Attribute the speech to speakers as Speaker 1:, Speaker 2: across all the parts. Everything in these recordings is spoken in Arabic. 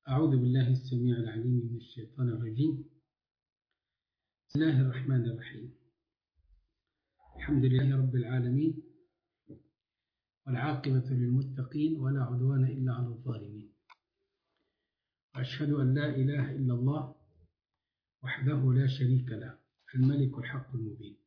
Speaker 1: أعوذ بالله السميع العليم من الشيطان الرجيم. بسم الله الرحمن الرحيم. الحمد لله رب العالمين، والعاقبة للمتقين، ولا عدوان إلا على الظالمين. وأشهد أن لا إله إلا الله وحده لا شريك له، الملك الحق المبين.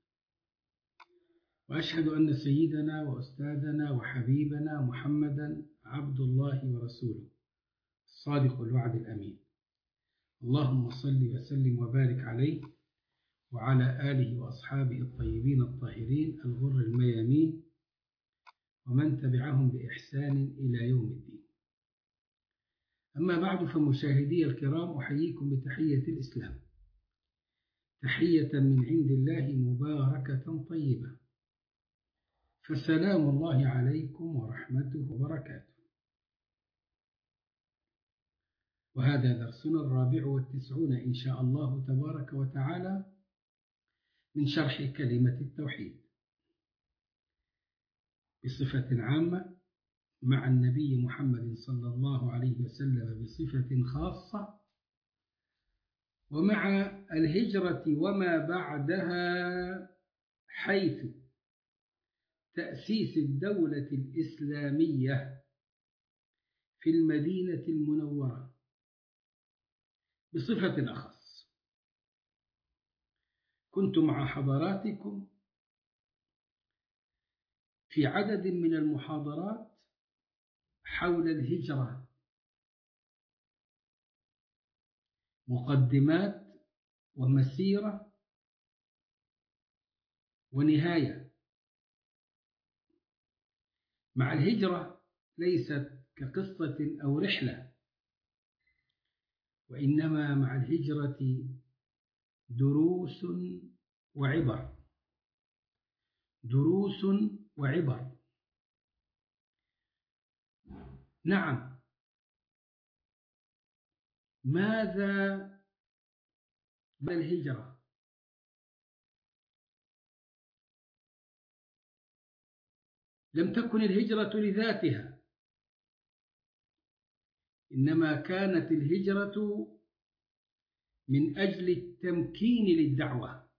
Speaker 1: وأشهد أن سيدنا وأستاذنا وحبيبنا محمدا عبد الله ورسوله، الصادق الوعد الأمين. اللهم صل وسلم وبارك عليه وعلى آله وأصحابه الطيبين الطاهرين الغر الميامين، ومن تبعهم بإحسان إلى يوم الدين. أما بعد، فمشاهدي الكرام، أحييكم بتحية الإسلام، تحية من عند الله مباركة طيبة، فسلام الله عليكم ورحمته وبركاته. وهذا درسنا 94 إن شاء الله تبارك وتعالى من شرح كلمة التوحيد بصفة عامة، مع النبي محمد صلى الله عليه وسلم بصفة خاصة، ومع الهجرة وما بعدها، حيث تأسيس الدولة الإسلامية في المدينة المنورة بصفة أخص. كنت مع حضراتكم في عدد من المحاضرات حول الهجرة، مقدمات ومسيرة ونهاية. مع الهجرة ليست كقصة أو رحلة، وإنما مع الهجرة دروس وعبر، دروس وعبر. نعم، ماذا بعد الهجرة؟ لم تكن الهجرة لذاتها، إنما كانت الهجرة من أجل التمكين للدعوة،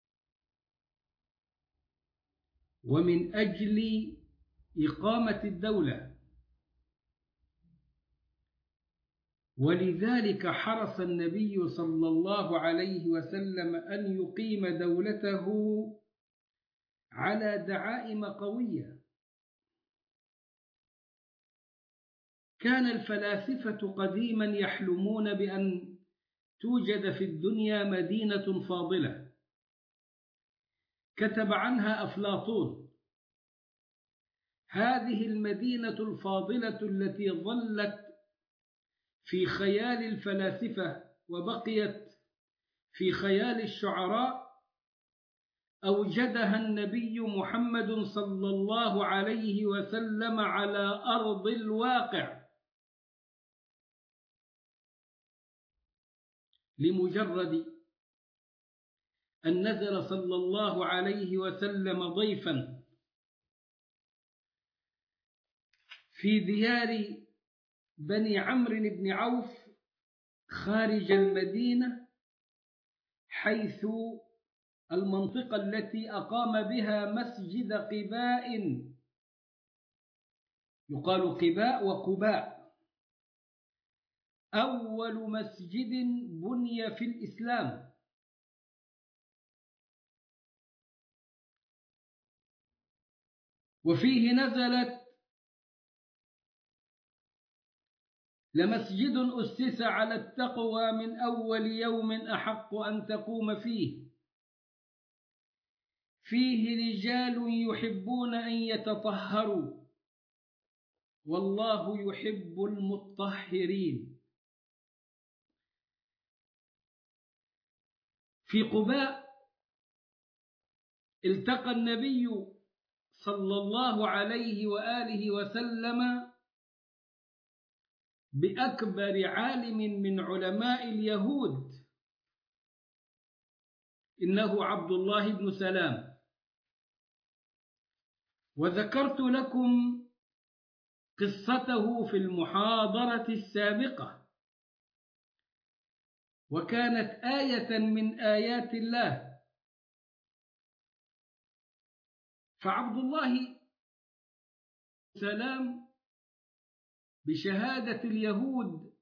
Speaker 1: ومن أجل إقامة الدولة. ولذلك حرص النبي صلى الله عليه وسلم أن يقيم دولته على دعائم قوية. كان الفلاسفة قديما يحلمون بأن توجد في الدنيا مدينة فاضلة، كتب عنها أفلاطون. هذه المدينة الفاضلة التي ظلت في خيال الفلاسفة وبقيت في خيال الشعراء، أوجدها النبي محمد صلى الله عليه وسلم على أرض الواقع، لمجرد أن نزل صلى الله عليه وسلم ضيفا في ديار بني عمرو بن عوف خارج المدينة، حيث المنطقة التي أقام بها مسجد قباء، يقال قباء وقباء، أول مسجد بني في الإسلام. وفيه نزلت: لمسجد أسس على التقوى من أول يوم أحق أن تقوم فيه، فيه رجال يحبون أن يتطهروا، والله يحب المطهرين. في قباء التقى النبي صلى الله عليه وآله وسلم بأكبر عالم من علماء اليهود، إنه عبد الله بن سلام. وذكرت لكم قصته في المحاضرة السابقة، وكانت آية من آيات الله. فعبد الله سلام بشهادة اليهود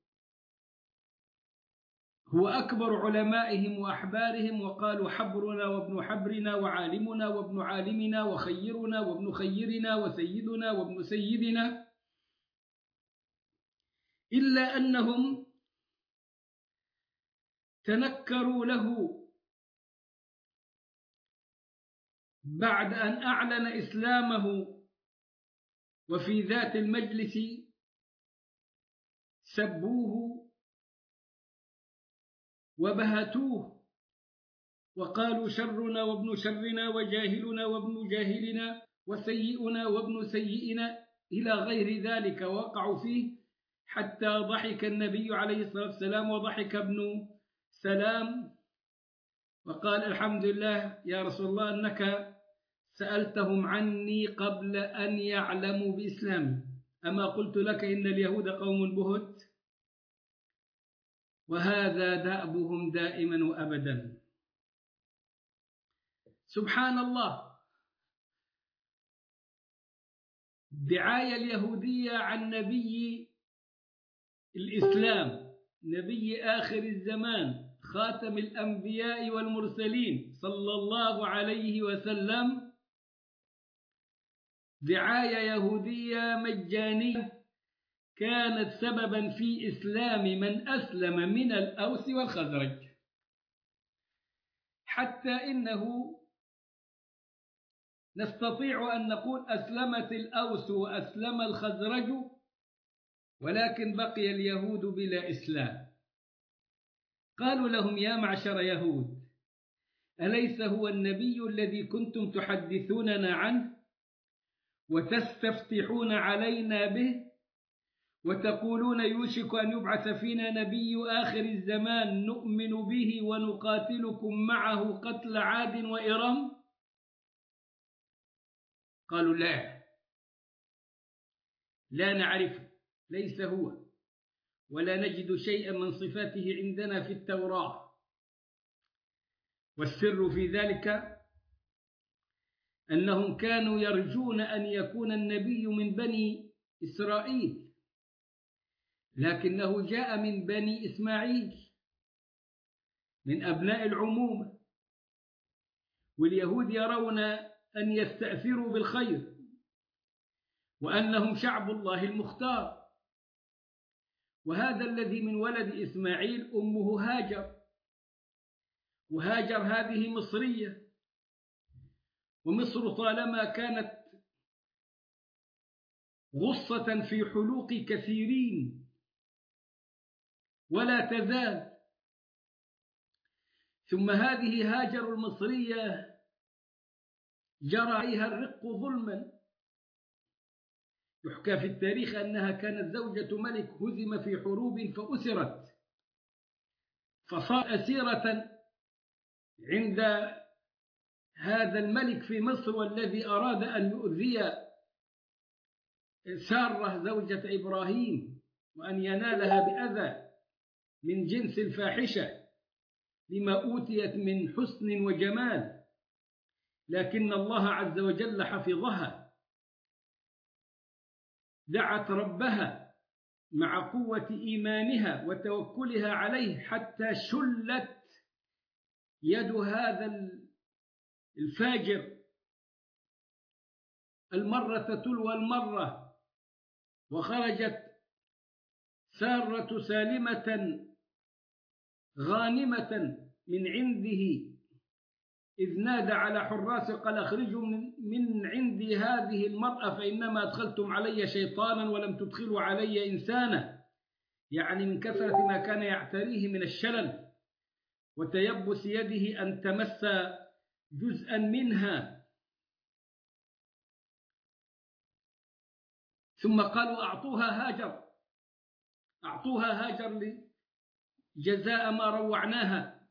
Speaker 1: هو أكبر علمائهم وأحبارهم، وقالوا حبرنا وابن حبرنا وعالمنا وابن عالمنا وخيرنا وابن خيرنا وسيدنا وابن سيدنا، إلا أنهم تنكروا له بعد أن أعلن إسلامه، وفي ذات المجلس سبوه وبهتوه وقالوا شرنا وابن شرنا وجاهلنا وابن جاهلنا وسيئنا وابن سيئنا إلى غير ذلك، وقعوا فيه حتى ضحك النبي عليه الصلاة والسلام وضحك ابن سلام وقال الحمد لله يا رسول الله أنك سألتهم عني قبل أن يعلموا بإسلامي، أما قلت لك إن اليهود قوم بهت، وهذا دأبهم دائما وأبدا. سبحان الله، الدعاية اليهودية عن نبي الإسلام، نبي آخر الزمان، خاتم الأنبياء والمرسلين صلى الله عليه وسلم، دعاية يهودية مجانية كانت سببا في إسلام من أسلم من الأوس والخزرج، حتى إنه نستطيع أن نقول أسلمت الأوس وأسلم الخزرج، ولكن بقي اليهود بلا إسلام. قالوا لهم يا معشر يهود، أليس هو النبي الذي كنتم تحدثوننا عنه وتستفتحون علينا به وتقولون يوشك أن يبعث فينا نبي آخر الزمان نؤمن به ونقاتلكم معه قتل عاد وإرم؟ قالوا لا نعرفه، ليس هو، ولا نجد شيئا من صفاته عندنا في التوراة. والسر في ذلك أنهم كانوا يرجون أن يكون النبي من بني إسرائيل، لكنه جاء من بني إسماعيل، من أبناء العمومة، واليهود يرون أن يستأثروا بالخير وأنهم شعب الله المختار. وهذا الذي من ولد إسماعيل أمه هاجر، وهاجر هذه مصرية، ومصر طالما كانت غصة في حلوق كثيرين ولا تزال. ثم هذه هاجر المصرية جرى عليها الرق ظلما، يحكى في التاريخ أنها كانت زوجة ملك هزم في حروب فأسرت، فصار أسيرة عند هذا الملك في مصر، والذي أراد أن يؤذي سارة زوجة إبراهيم وأن ينالها بأذى من جنس الفاحشة لما أوتيت من حسن وجمال، لكن الله عز وجل حفظها، دعت ربها مع قوة إيمانها وتوكلها عليه حتى شلت يد هذا الفاجر المرة تلو المرة، وخرجت سارة سالمة غانمة من عنده، إذ نادى على حراس قال اخرجوا من عندي هذه المرأة فإنما أدخلتم علي شيطانا ولم تدخلوا علي إنسانا، يعني من كثرة ما كان يعتريه من الشلل وتيبس يده أن تمس جزءا منها. ثم قالوا أعطوها هاجر لجزاء ما روعناها،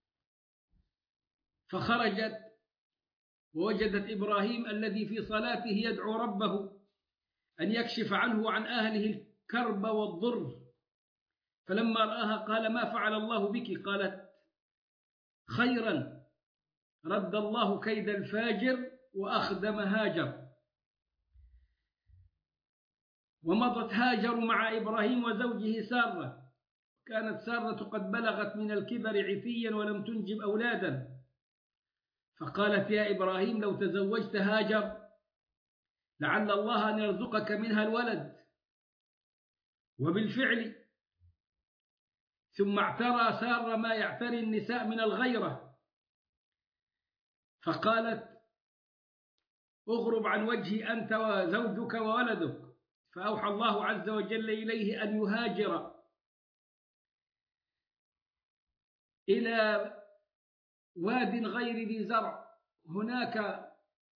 Speaker 1: فخرجت ووجدت إبراهيم الذي في صلاته يدعو ربه أن يكشف عنه وعن أهله الكرب والضر، فلما رآها قال: ما فعل الله بك؟ قالت: خيرا، رد الله كيد الفاجر وأخدم هاجر. ومضت هاجر مع إبراهيم وزوجه سارة. كانت سارة قد بلغت من الكبر عتيا ولم تنجب أولادا، فقالت: يا إبراهيم لو تزوجت هاجر لعل الله أن يرزقك منها الولد. وبالفعل ثم اعترى سارة ما يعتري النساء من الغيرة، فقالت: اغرب عن وجهي أنت وزوجك وولدك. فأوحى الله عز وجل إليه أن يهاجر إلى واد غير ذي زرع هناك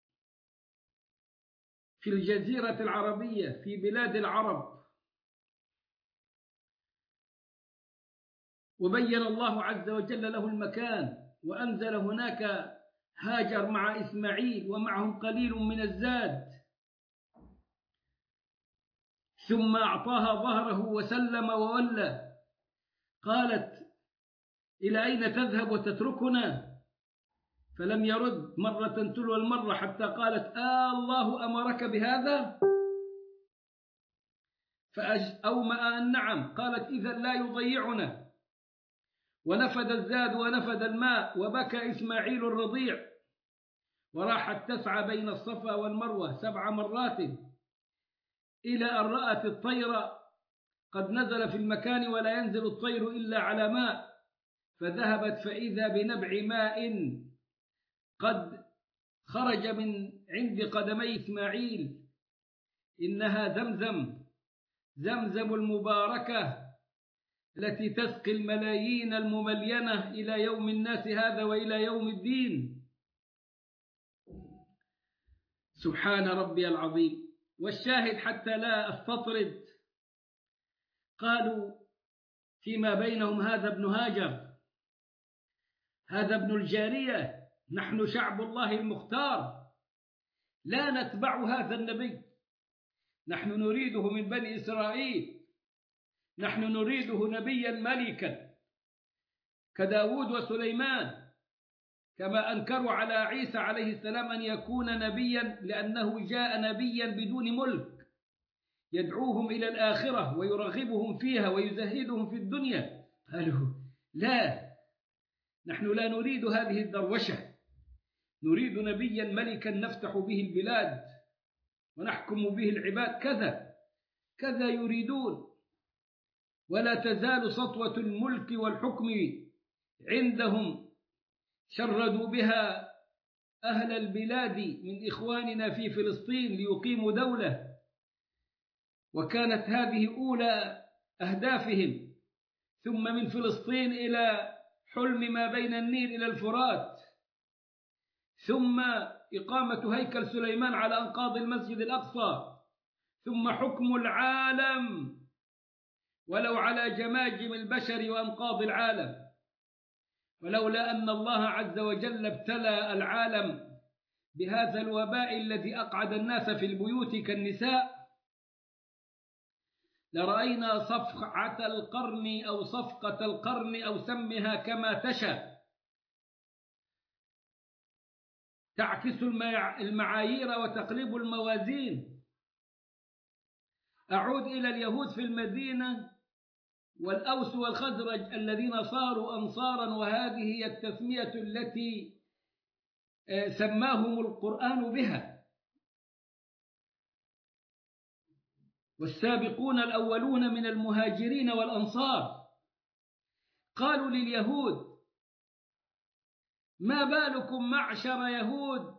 Speaker 1: في الجزيرة العربية في بلاد العرب. وبين الله عز وجل له المكان وأنزل هناك هاجر مع إسماعيل ومعهم قليل من الزاد، ثم أعطاها ظهره وسلم وولى. قالت: إلى أين تذهب وتتركنا؟ فلم يرد مرة تلو المرة حتى قالت: الله أمرك بهذا؟ فأومأ أن نعم. قالت: إذا لا يضيعنا. ونفد الزاد ونفد الماء وبكى إسماعيل الرضيع، وراحت تسعى بين الصفا والمروة 7 مرات إلى أن رأت الطير قد نزل في المكان ولا ينزل الطير إلا على ماء، فذهبت فإذا بنبع ماء قد خرج من عند قدمي إسماعيل، إنها زمزم، زمزم المباركة التي تسقي الملايين المملينة إلى يوم الناس هذا وإلى يوم الدين. سبحان ربي العظيم. والشاهد حتى لا أستطرد، قالوا فيما بينهم: هذا ابن هاجر، هذا ابن الجارية، نحن شعب الله المختار، لا نتبع هذا النبي، نحن نريده من بني إسرائيل، نحن نريده نبيا ملكا كداود وسليمان، كما أنكروا على عيسى عليه السلام أن يكون نبيا لأنه جاء نبيا بدون ملك يدعوهم إلى الآخرة ويرغبهم فيها ويزهدهم في الدنيا. قالوا: لا، نحن لا نريد هذه الدروشة، نريد نبيا ملكا نفتح به البلاد ونحكم به العباد. كذا يريدون. ولا تزال سطوة الملك والحكم عندهم شردوا بها أهل البلاد من إخواننا في فلسطين ليقيموا دولة، وكانت هذه أولى أهدافهم. ثم من فلسطين إلى حلم ما بين النيل إلى الفرات، ثم إقامة هيكل سليمان على أنقاض المسجد الأقصى، ثم حكم العالم ولو على جماجم البشر وأنقاض العالم. ولولا أن الله عز وجل ابتلى العالم بهذا الوباء الذي أقعد الناس في البيوت كالنساء لرأينا صفعة القرن أو صفقة القرن أو سمها كما تشاء، تعكس المعايير وتقلب الموازين. أعود إلى اليهود في المدينة والأوس والخزرج الذين صاروا أنصارا، وهذه هي التسمية التي سماهم القرآن بها. والسابقون الأولون من المهاجرين والأنصار قالوا لليهود: ما بالكم معشر يهود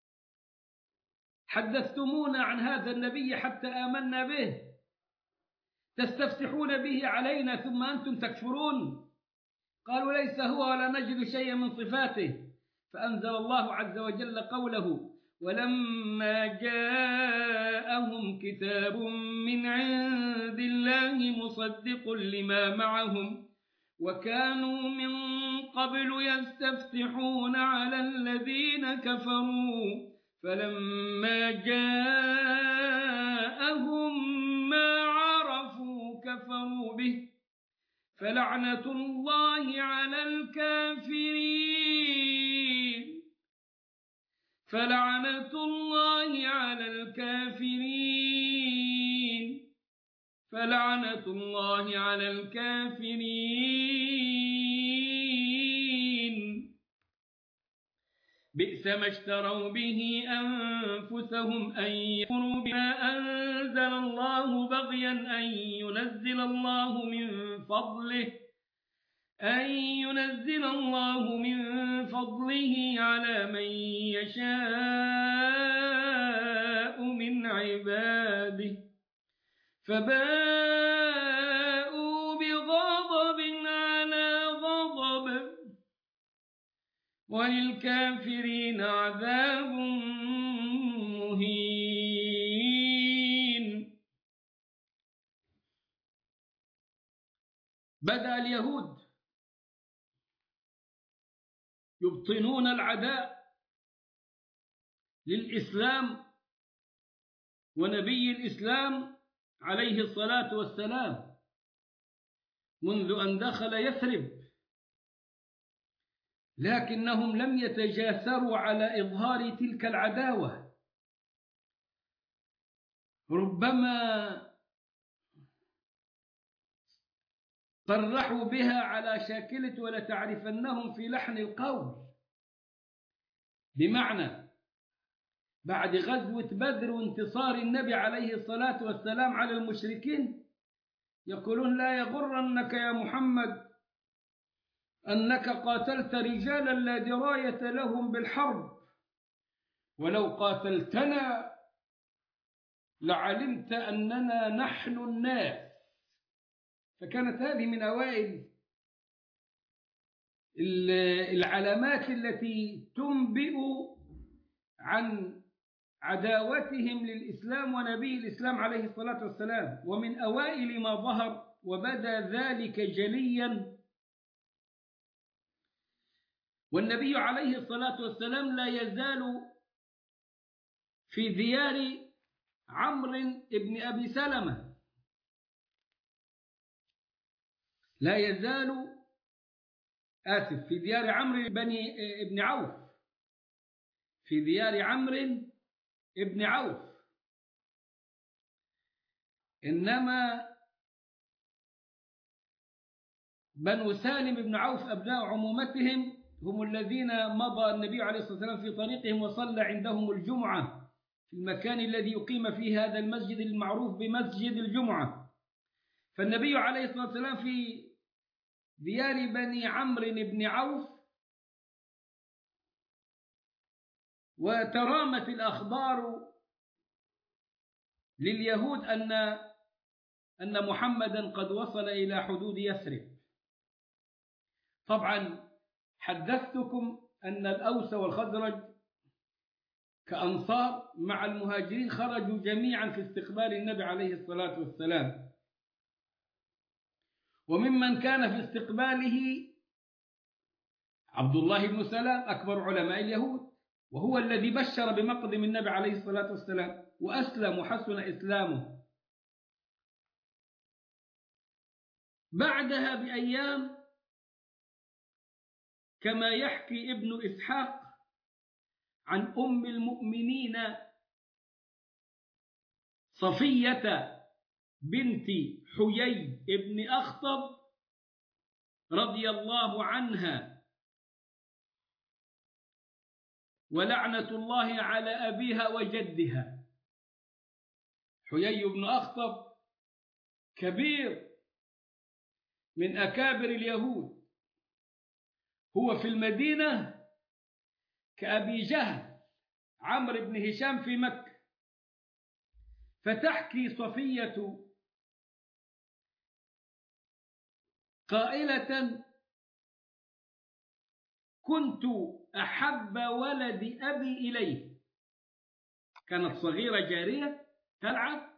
Speaker 1: حدثتمونا عن هذا النبي حتى آمنا به، تستفتحون به علينا ثم أنتم تكفرون. قالوا: ليس هو ولا نجد شيئا من صفاته. فأنزل الله عز وجل قوله: ولما جاءهم كتاب من عند الله مصدق لما معهم وكانوا من قبل يستفتحون على الذين كفروا فلما جاءهم ما عرفوا كفروا به فلعنة الله على الكافرين فلعنة الله على الكافرين فلعنة الله على الكافرين بئس ما اشتروا به أنفسهم أن يكفروا بما أنزل الله بغيا أن ينزل الله من فضله على من يشاء من عباده فباءوا بغضب على غضب وللكافرين عذاب مهين. بدأ اليهود يبطنون العداء للإسلام ونبي الإسلام عليه الصلاة والسلام منذ أن دخل يثرب، لكنهم لم يتجاسروا على إظهار تلك العداوة، ربما صرحوا بها على شاكلة ولتعرفنهم في لحن القول، بمعنى بعد غزوة بدر وانتصار النبي عليه الصلاة والسلام على المشركين يقولون لا يغرنك يا محمد أنك قاتلت رجالا لا دراية لهم بالحرب، ولو قاتلتنا لعلمت أننا نحن الناس. فكانت هذه من أوائل العلامات التي تنبئ عن عداوتهم للإسلام ونبي الإسلام عليه الصلاة والسلام. ومن أوائل ما ظهر وبدا ذلك جليا والنبي عليه الصلاة والسلام لا يزال في ديار عمرو بن أبي سلمة، لا يزال في ديار عمرو بن عوف، في ديار عمرو بن عوف، إنما بنو سالم بن عوف أبناء عمومتهم هم الذين مضى النبي عليه الصلاة والسلام في طريقهم وصلى عندهم الجمعة في المكان الذي يقيم فيه هذا المسجد المعروف بمسجد الجمعة. فالنبي عليه الصلاة والسلام في ديار بني عمرو بن عوف، وترامت الأخبار لليهود أن محمدا قد وصل إلى حدود يثرب. طبعا حدثتكم أن الأوس والخزرج كأنصار مع المهاجرين خرجوا جميعا في استقبال النبي عليه الصلاة والسلام، وممن كان في استقباله عبد الله بن سلام أكبر علماء اليهود، وهو الذي بشر بمقدم النبي عليه الصلاة والسلام وأسلم وحسن إسلامه. بعدها بأيام كما يحكي ابن إسحاق عن أم المؤمنين صفية بنت حيي بن أخطب رضي الله عنها، ولعنة الله على أبيها وجدها. حيي بن أخطب كبير من أكابر اليهود، هو في المدينة كأبي جهل عمرو بن هشام في مكة. فتحكي صفية قائلة: كنت أحب ولد أبي إليه. كانت صغيرة جارية تلعب،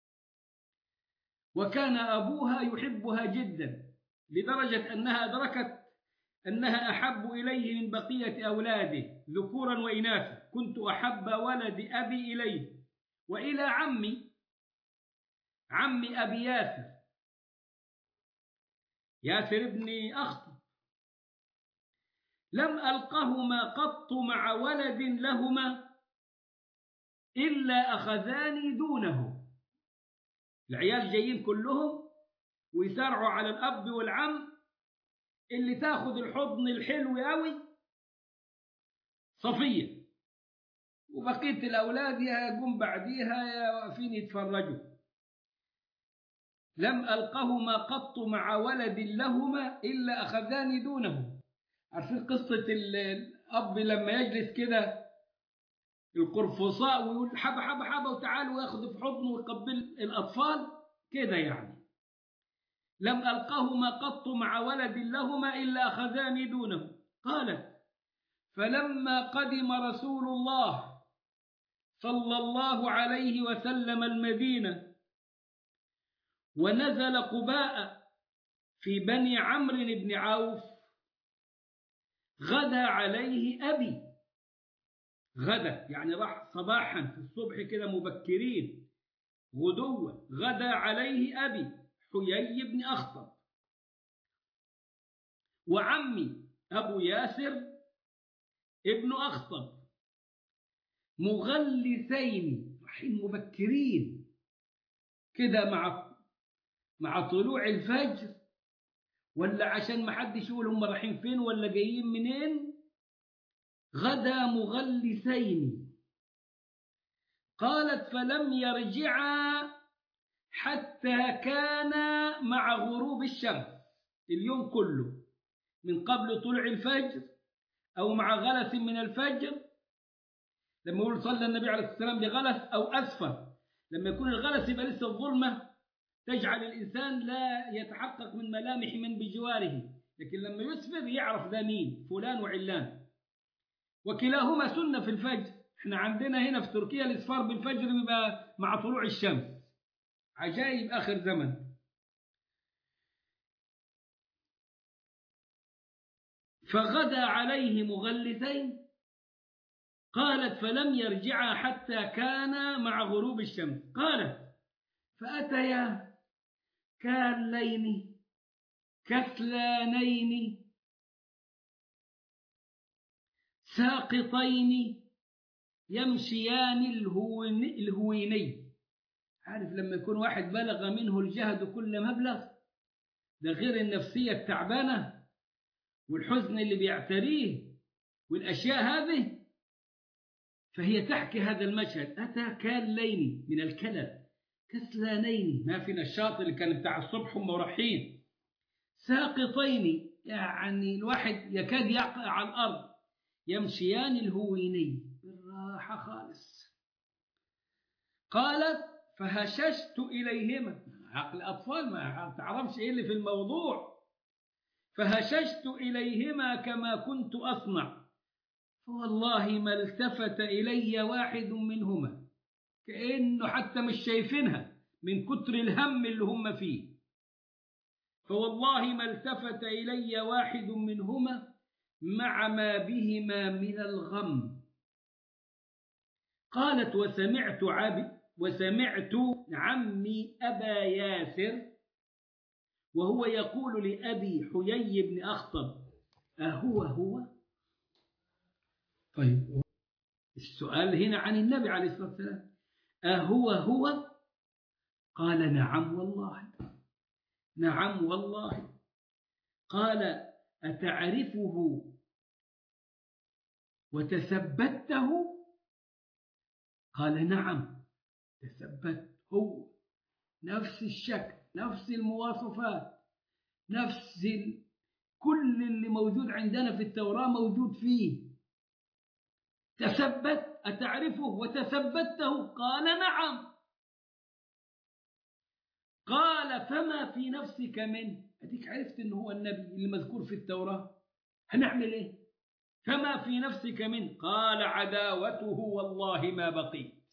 Speaker 1: وكان أبوها يحبها جدا لدرجة أنها أدركت أنها أحب إليه من بقية أولاده ذكورا وإناثا. كنت أحب ولد أبي إليه وإلى عمي أبي ياسر. ياسر بن أخطب: لم ألقهما قط مع ولد لهما إلا أخذاني دونه. العيال جايين كلهم ويسارعوا على الأب والعم، اللي تاخد الحضن الحلو قوي صفية، وبقية الأولاد يقوم بعديها واقفين يتفرجوا. لم ألقهما قط مع ولد لهما إلا أخذاني دونه. عارفين قصة الأب لما يجلس كده القرفصاء ويقول حبة حبة حبة وتعالوا وياخذ في حضنه ويقبل الأطفال كده يعني. لم ألقهما قط مع ولد لهما إلا أخذاني دونه. قالت: فلما قدم رسول الله صلى الله عليه وسلم المدينة ونزل قباء في بني عمرو بن عوف غدا عليه أبي. غدا يعني راح صباحا في الصبح كده مبكرين، غدوة. غدا عليه أبي حيي بن أخطب وعمي أبو ياسر ابن أخطب مغلسين، رايحين مبكرين كده مع طلوع الفجر، ولا عشان ما حدش يقول هم رايحين فين ولا جايين منين. غدا مغلسين. قالت: فلم يرجعا حتى كان مع غروب الشمس. اليوم كله من قبل طلوع الفجر أو مع غلس من الفجر. لما يقول صلى النبي عليه الصلاة والسلام بغلس أو أسفر، لما يكون الغلس يبقى لسه الظلمة تجعل الإنسان لا يتحقق من ملامح من بجواره، لكن لما يسفر يعرف ذا مين، فلان وعلان. وكلاهما سنة في الفجر. احنا عندنا هنا في تركيا الإسفار بالفجر بيبقى مع طلوع الشمس. عجائب آخر زمن. فغدا عليه مغلسين. قالت: فلم يرجعا حتى كان مع غروب الشمس. قالت: فأتيا كاللين كسلانين ساقطين يمشيان الهويني. عارف لما يكون واحد بلغ منه الجهد كل مبلغ، ده غير النفسية التعبانة والحزن اللي بيعتريه والأشياء هذه. فهي تحكي هذا المشهد: أتى كاللين من الكلل، كسلانين ما في نشاط، اللي كان بتاع الصبح هم رايحين، ساقطين يعني الواحد يكاد يقع على الأرض، يمشيان الهويني بالراحة خالص. قالت: فهششت إليهما. عقل أطفال ما تعرفش إيه اللي في الموضوع. فهششت إليهما كما كنت أصنع، فوالله ما التفت إلي واحد منهما، كأنه حتى مش شايفينها من كتر الهم اللي هم فيه. فوالله ما التفت إلي واحد منهما مع ما بهما من الغم. قالت: وسمعت عمي أبا ياسر وهو يقول لأبي حيي بن أخطب: أهو هو؟ طيب السؤال هنا عن النبي عليه الصلاة والسلام، أهو هو؟ قال: نعم والله. نعم والله. قال: أتعرفه وتثبته؟ قال: نعم تثبت. هو نفس الشكل، نفس المواصفات، نفس كل اللي موجود عندنا في التوراة موجود فيه. تثبت. أتعرفه وتثبته؟ قال: نعم. قال: فما في نفسك منه؟ أديك عرفت أنه هو النبي اللي مذكور في التوراة، هنعمل إيه؟ فما في نفسك منه؟ قال: عداوته والله ما بقيت.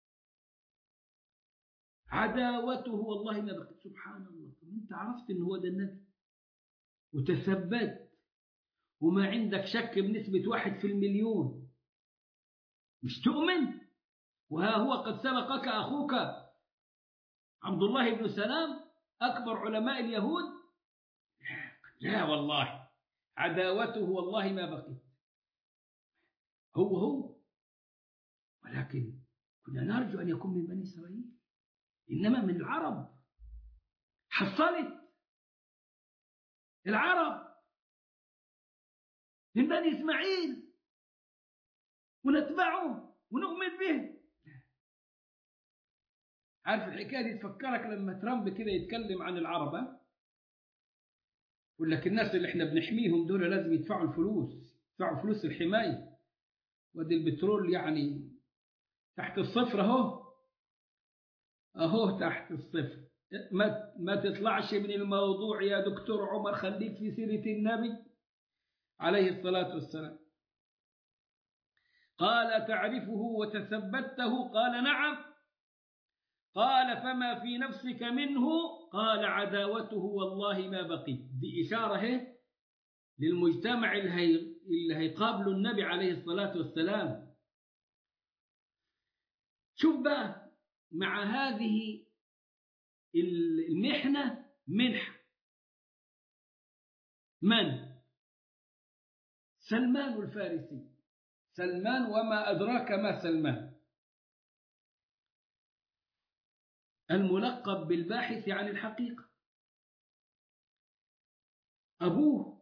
Speaker 1: عداوته والله ما بقيت. سبحان الله. أنت عرفت أنه هو ده النبي وتثبت وما عندك شك بنسبة 1%، مش تؤمن؟ وها هو قد سبقك أخوك عبد الله بن سلام أكبر علماء اليهود لا والله، عداوته والله ما بقيت. هو ولكن كنا نرجو أن يكون من بني إسرائيل، إنما من العرب. حصلت العرب من بني إسماعيل ونتبعه ونؤمن به. عارف الحكاية دي تفكرك لما ترامب كده يتكلم عن العرب، يقول لك الناس اللي احنا بنحميهم دول لازم يدفعوا الفلوس، يدفعوا فلوس الحماية، ودي البترول يعني تحت الصفر اهو تحت الصفر. ما تطلعش من الموضوع يا دكتور عمر، خليك في سيرة النبي عليه الصلاة والسلام. قال تعرفه وتثبته؟ قال نعم. قال فما في نفسك منه؟ قال عداوته والله ما بقيت. دي إشارة للمجتمع اللي هيقابله النبي عليه الصلاة والسلام. شوف بقى، مع هذه المحنة منحة. من؟ سلمان الفارسي. سلمان، وما أدراك ما سلمان، الملقب بالباحث عن الحقيقة. أبوه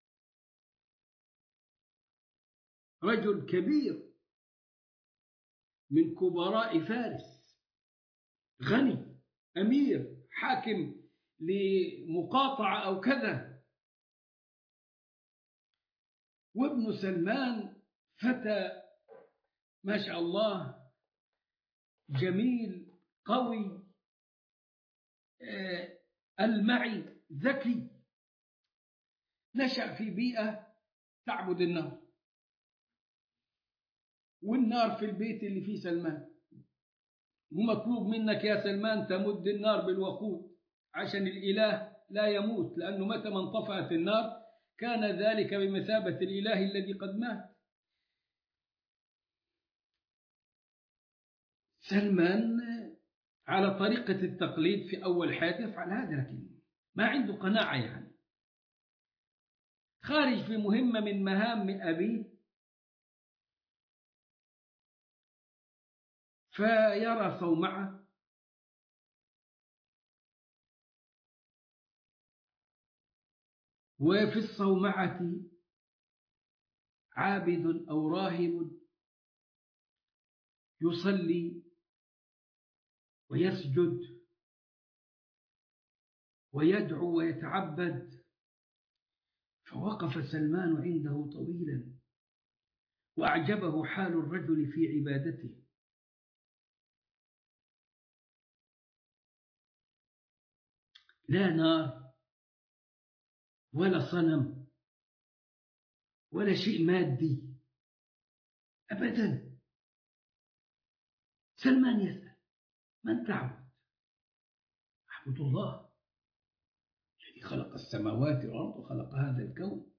Speaker 1: رجل كبير من كبراء فارس، غني، أمير، حاكم لمقاطعة أو كذا. وابن سلمان فتى ما شاء الله، جميل، قوي، المعي، ذكي، نشأ في بيئة تعبد النار، والنار في البيت اللي فيه سلمان، ومطلوب منك يا سلمان تمد النار بالوقود عشان الإله لا يموت، لأنه متى ما انطفأت النار كان ذلك بمثابة الإله الذي قد مات. سلمان على طريقة التقليد في أول حياته يفعل هذا، لكن ما عنده قناعة، يعني خارج في مهمة من مهام أبيه، فيرى صومعة وفي الصومعة عابد أو راهب يصلي ويسجد ويدعو ويتعبد. فوقف سلمان عنده طويلا وأعجبه حال الرجل في عبادته. لا نار ولا صنم ولا شيء مادي أبدا. سلمان يسأل: من تعبد؟ أعبد الله الذي خلق السماوات والأرض وخلق هذا الكون.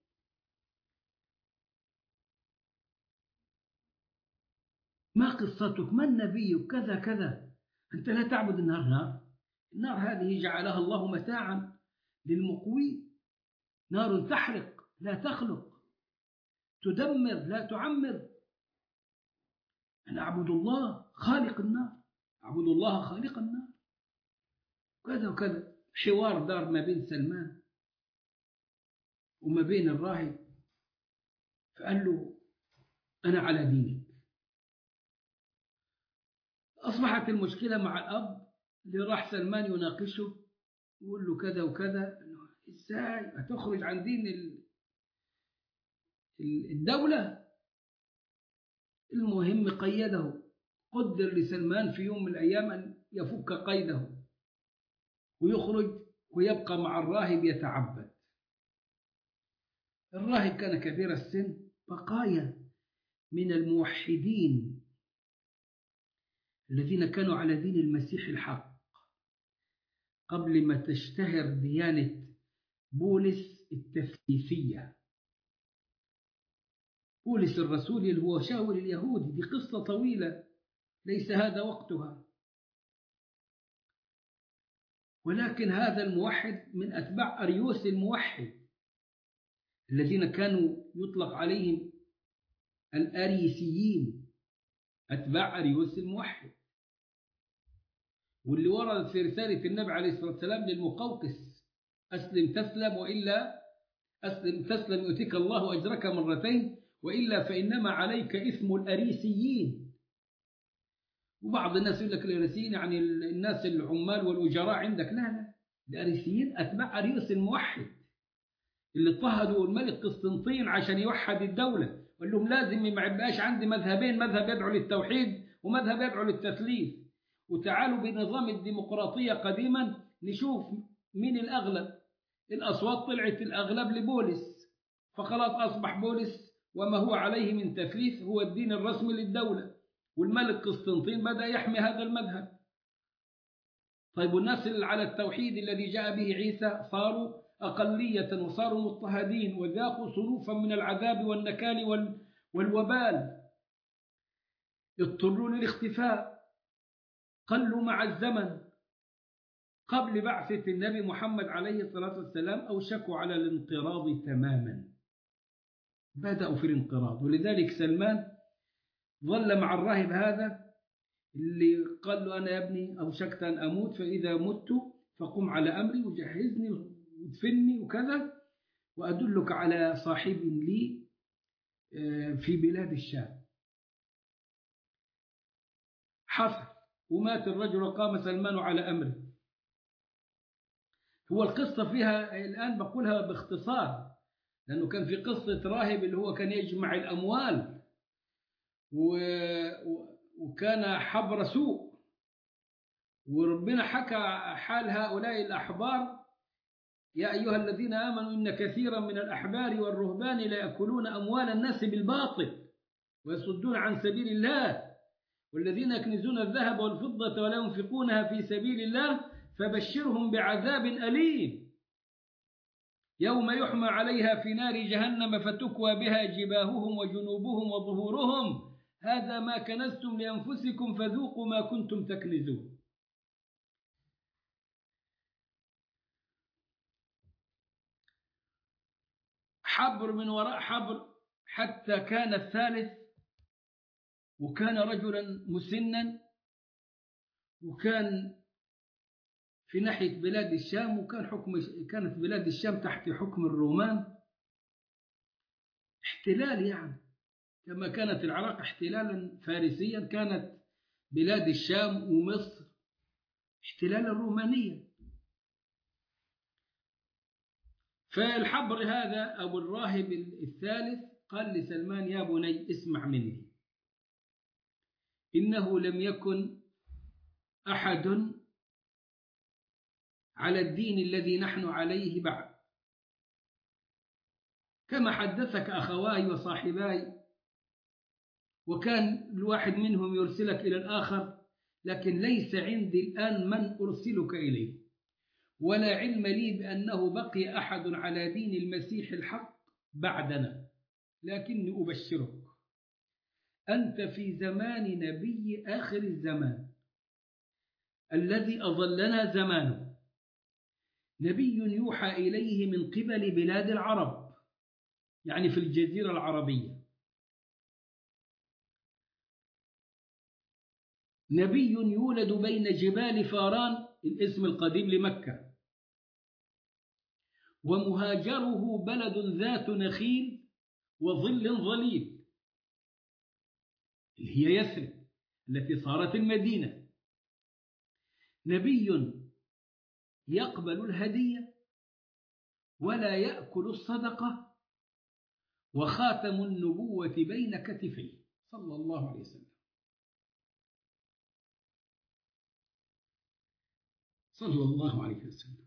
Speaker 1: ما قصتك؟ من نبيك؟ كذا كذا. أنت لا تعبد النار. النار هذه جعلها الله متاعا للمقوي، نار تحرق لا تخلق، تدمر لا تعمر. أنا أعبد الله خالق النار، أعبد الله خالق النار. كذا وكذا. حوار دار ما بين سلمان وما بين الراهب، فقال له: أنا على دينك. أصبحت المشكلة مع الأب اللي راح سلمان يناقشه، يقول له كذا وكذا. إزاي هتخرج عن دين الدولة؟ المهم قيده، قدر لسلمان في يوم من الأيام أن يفك قيده ويخرج ويبقى مع الراهب يتعبد. الراهب كان كبير السن، بقايا من الموحدين الذين كانوا على دين المسيح الحق قبل ما تشتهر ديانة بولس التثليثية. بولس الرسول اللي هو شاول اليهود، دي قصة طويلة ليس هذا وقتها. ولكن هذا الموحد من أتباع أريوس الموحد، الذين كانوا يطلق عليهم الأريسيين، أتباع أريوس الموحد، واللي ورد في رسالة النبي عليه الصلاة والسلام للمقوقس: أسلم تسلم، وإلا أسلم تسلم يؤتيك الله أجرك مرتين، وإلا فإنما عليك إثم الأريسيين. وبعض الناس يقول لك الأريسيين يعني الناس العمال والأجراء عندك، لا لا، الأريسيين أتباع أريوس الموحد اللي اضطهدوا الملك قسطنطين عشان يوحد الدولة، وقال لهم لازم ما يبقاش عندي مذهبين، مذهب يدعو للتوحيد ومذهب يدعو للتثليث. وتعالوا بنظام الديمقراطية قديما نشوف مين الأغلب. الأصوات طلعت الأغلب لبولس، فخلاص أصبح بولس وما هو عليه من تثليث هو الدين الرسمي للدولة، والملك قسطنطين بدأ يحمي هذا المذهب. طيب والناس اللي على التوحيد الذي جاء به عيسى صاروا أقلية وصاروا مضطهدين وذاقوا صنوفا من العذاب والنكال والوبال، اضطروا للاختفاء، قلوا مع الزمن. قبل بعثة النبي محمد عليه الصلاة والسلام أوشكوا على الانقراض تماما، بدأوا في الانقراض. ولذلك سلمان ظل مع الراهب هذا اللي قال له: أنا يا ابني أوشكت أن أموت، فإذا مت فقم على أمري وجهزني وادفني وكذا، وأدلك على صاحب لي في بلاد الشام. حصل ومات الرجل وقام سلمان على أمره. هو القصة فيها الآن بقولها باختصار، لأنه كان في قصة راهب اللي هو كان يجمع الأموال وكان حبر سوء، وربنا حكى حال هؤلاء الأحبار: يا أيها الذين آمنوا إن كثيرا من الأحبار والرهبان لا يأكلون أموال الناس بالباطل ويصدون عن سبيل الله، والذين يكنزون الذهب والفضة ولا ينفقونها في سبيل الله فبشرهم بعذاب أليم يوم يحمى عليها في نار جهنم فتكوى بها جباههم وجنوبهم وظهورهم هذا ما كنزتم لأنفسكم فذوقوا ما كنتم تكنزون. حبر من وراء حبر حتى كان الثالث، وكان رجلا مسنا، وكان في ناحية بلاد الشام، وكان كانت بلاد الشام تحت حكم الرومان، احتلال يعني كما كانت العراق احتلالا فارسيا، كانت بلاد الشام ومصر احتلالا رومانيا. فالحبر هذا أبو الراهب الثالث قال لسلمان: يا بني اسمع مني، إنه لم يكن أحد على الدين الذي نحن عليه بعد، كما حدثك أخواي وصاحباي، وكان الواحد منهم يرسلك إلى الآخر، لكن ليس عندي الآن من أرسلك إليه، ولا علم لي بأنه بقي أحد على دين المسيح الحق بعدنا، لكني أبشرك أنت في زمان نبي آخر الزمان الذي أظلنا زمانه، نبي يوحى إليه من قبل بلاد العرب، يعني في الجزيرة العربية، نبي يولد بين جبال فاران الاسم القديم لمكة، ومهاجره بلد ذات نخيل وظل ظليل اللي هي يثرب التي صارت المدينة، نبي يقبل الهدية ولا يأكل الصدقة، وخاتم النبوة بين كتفيه صلى الله عليه وسلم، صلى الله عليه وسلم.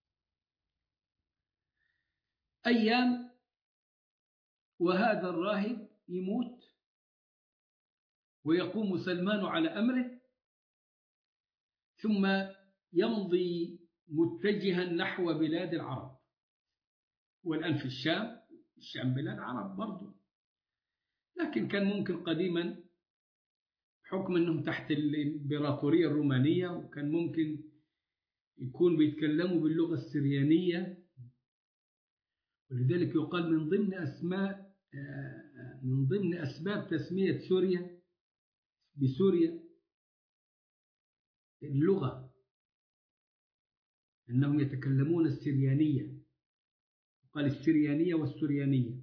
Speaker 1: أيام وهذا الراهب يموت ويقوم سلمان على أمره، ثم يمضي متجها نحو بلاد العرب. والآن في الشام بلاد عرب برضو، لكن كان ممكن قديما بحكم أنهم تحت الإمبراطورية الرومانية، وكان ممكن يكون بيتكلموا باللغة السريانية، ولذلك يقال من ضمن أسباب تسمية سوريا بسوريا اللغة، أنهم يتكلمون السريانية، قال السريانية والسريانية.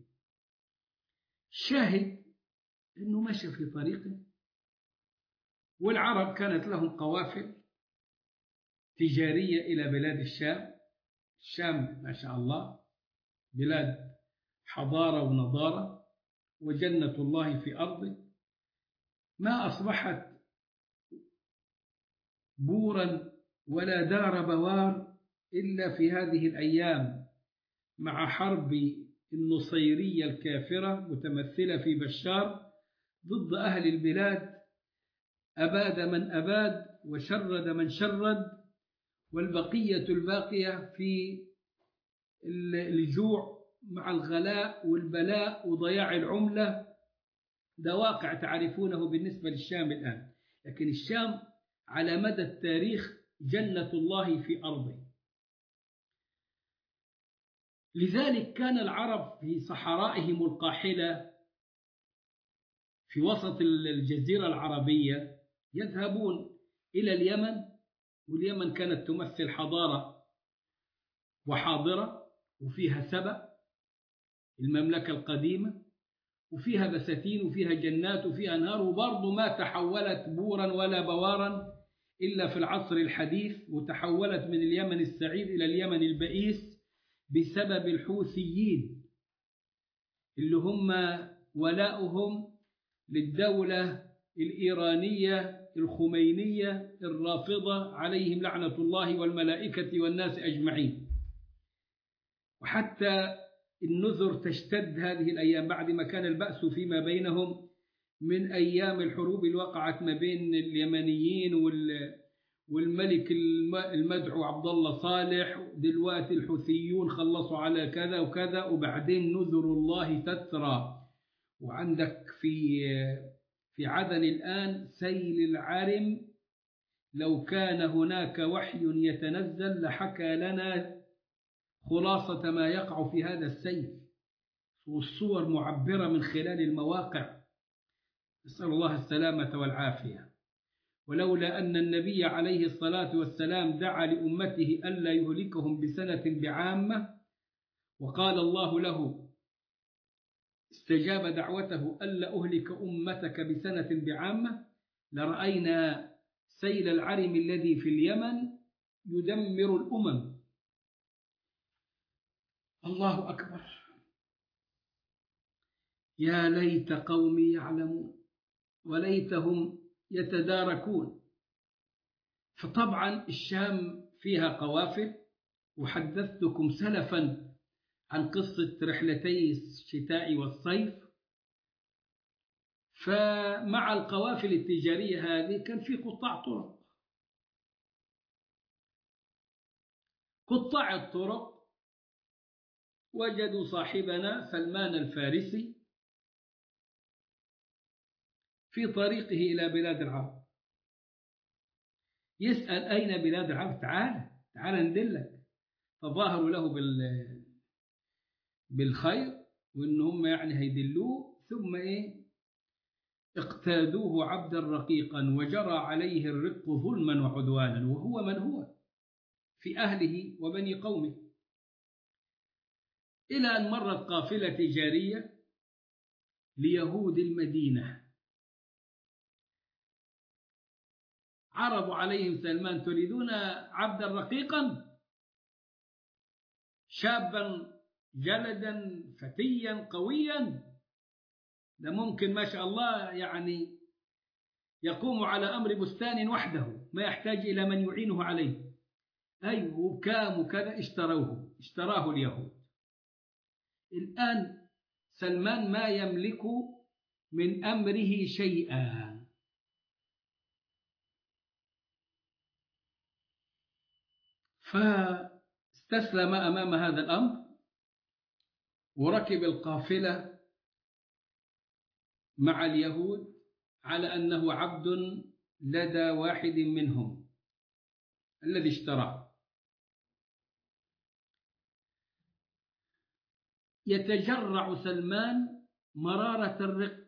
Speaker 1: شاهد أنه مشى في طريقه، والعرب كانت لهم قوافل تجارية إلى بلاد الشام. الشام ما شاء الله بلاد حضارة ونضارة وجنة الله في أرضه، ما أصبحت بورا ولا دار بوار إلا في هذه الأيام مع حرب النصيرية الكافرة متمثلة في بشار ضد أهل البلاد. أباد من أباد وشرد من شرد، والبقية الباقية في الجوع مع الغلاء والبلاء وضياع العملة. ده واقع تعرفونه بالنسبة للشام الآن، لكن الشام على مدى التاريخ جنة الله في أرضه. لذلك كان العرب في صحرائهم القاحلة في وسط الجزيرة العربية يذهبون إلى اليمن، واليمن كانت تمثل حضارة وحاضرة، وفيها سبأ المملكة القديمة، وفيها بساتين وفيها جنات وفيها أنهار، وبرضه ما تحولت بورا ولا بوارا إلا في العصر الحديث، وتحولت من اليمن السعيد إلى اليمن البئيس بسبب الحوثيين اللي هم ولاؤهم للدولة الإيرانية الخمينية الرافضة عليهم لعنة الله والملائكة والناس أجمعين. وحتى النذر تشتد هذه الأيام بعد ما كان البأس فيما بينهم من أيام الحروب اللي وقعت ما بين اليمنيين والملك المدعو عبد الله صالح. دلوقتي الحوثيون خلصوا على كذا وكذا، وبعدين نذر الله تترى. وعندك في عدن الآن سيل العرم، لو كان هناك وحي يتنزل لحكى لنا خلاصة ما يقع في هذا السيل، والصور معبرة من خلال المواقع. نسأل الله السلامة والعافية. ولولا أن النبي عليه الصلاة والسلام دعا لأمته ألا يهلكهم بسنة بعامة، وقال الله له استجاب دعوته ألا أهلك أمتك بسنة بعامة، لرأينا سيل العرم الذي في اليمن يدمر الأمم. الله أكبر. يا ليت قومي يعلمون وليتهم يتداركون. فطبعا الشام فيها قوافل، وحدثتكم سلفا عن قصة رحلتي الشتاء والصيف. فمع القوافل التجارية هذه كان في قطاع طرق. قطاع الطرق وجدوا صاحبنا سلمان الفارسي في طريقه إلى بلاد العرب، يسأل أين بلاد العرب؟ تعال ندلك. فظاهروا له بالخير وإن هم يعني هيدلوه، ثم اقتادوه عبدا رقيقا وجرى عليه الرق ظلما وعدوانا، وهو من هو في أهله وبني قومه، إلى أن مرت قافلة تجارية ليهود المدينة. عرضوا عليهم سلمان تريدون عبدا رقيقا شابا جلدا فتيا قويا، ده ممكن ما شاء الله يعني يقوم على أمر بستان وحده ما يحتاج إلى من يعينه عليه. أيوه، وكام وكذا اشتراه اليهود. الآن سلمان ما يملك من أمره شيئا. فاستسلم أمام هذا الأمر وركب القافلة مع اليهود على أنه عبد لدى واحد منهم الذي اشتراه. يتجرع سلمان مرارة الرق،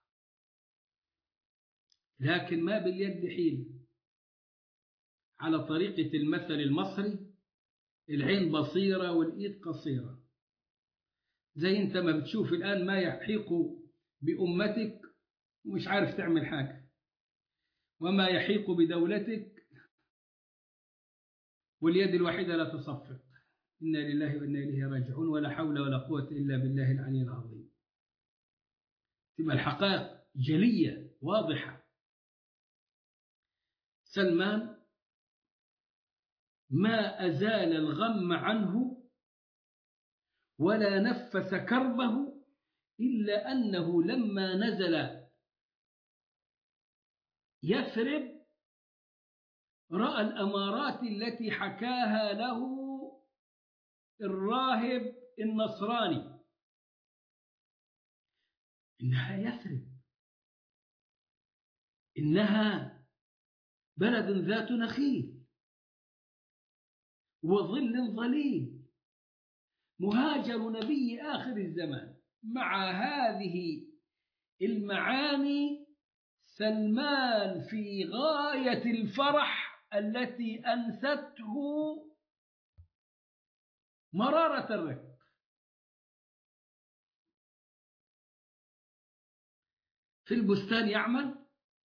Speaker 1: لكن ما باليد حيل. على طريقة المثل المصري: العين بصيرة والإيد قصيرة. زي أنت ما بتشوف الآن ما يحيق بأمتك ومش عارف تعمل حاجة، وما يحيق بدولتك واليد الواحدة لا تصفق. إنا لله وإنا إليه راجعون، ولا حول ولا قوة إلا بالله العلي العظيم. تبقى الحقائق جلية واضحة. سلمان ما أزال الغم عنه ولا نفس كربه، إلا أنه لما نزل يثرب رأى الأمارات التي حكاها له الراهب النصراني، إنها يثرب، إنها بلد ذات نخيل وظل ظليل، مهاجر نبي آخر الزمان. مع هذه المعاني سلمان في غاية الفرح التي أنسته مرارة الرق. في البستان يعمل،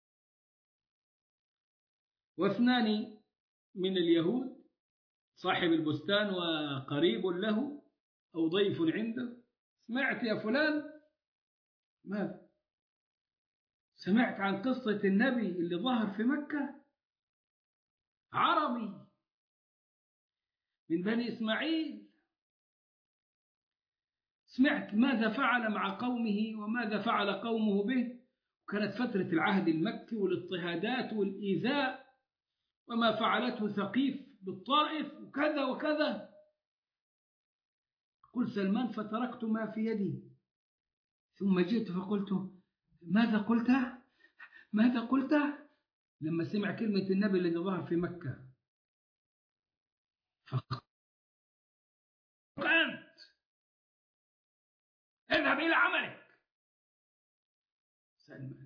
Speaker 1: واثنان من اليهود، صاحب البستان وقريب له أو ضيف عنده: سمعت يا فلان؟ ماذا؟ سمعت عن قصة النبي اللي ظهر في مكة؟ عربي من بني إسماعيل. سمعت ماذا فعل مع قومه وماذا فعل قومه به؟ وكانت فترة العهد المكي والاضطهادات والإيذاء، وما فعلته ثقيف بالطائف وكذا وكذا. قل سلمان: فتركت ما في يدي ثم جئت فقلت: ماذا قلت؟ ماذا قلت؟ لما سمع كلمة النبي الذي ظهر في مكة فقال: اذهب إلى عملك. سلمان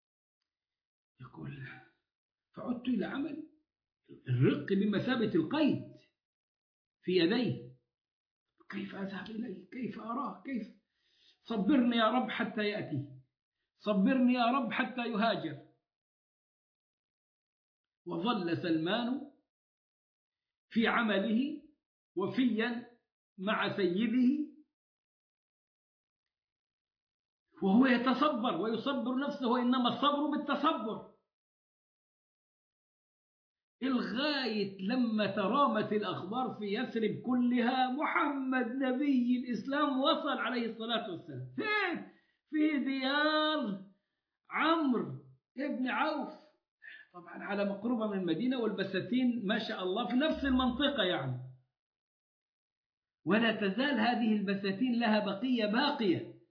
Speaker 1: يقول: فعدت إلى عملي. الرق بمثابة القيد في يديه. كيف أذهب إليه؟ كيف أراه؟ كيف؟ صبرني يا رب حتى يأتي، صبرني يا رب حتى يهاجر. وظل سلمان في عمله وفيا مع سيده، وهو يتصبر ويصبر نفسه، وإنما الصبر بالتصبر، الغاية لما ترامت الأخبار في يثرب كلها: محمد نبي الإسلام وصل عليه الصلاة والسلام. فين؟ في ديار عمرو ابن عوف، طبعا على مقربة من المدينة، والبساتين ما شاء الله في نفس المنطقة يعني. ولا تزال هذه البساتين لها بقية باقية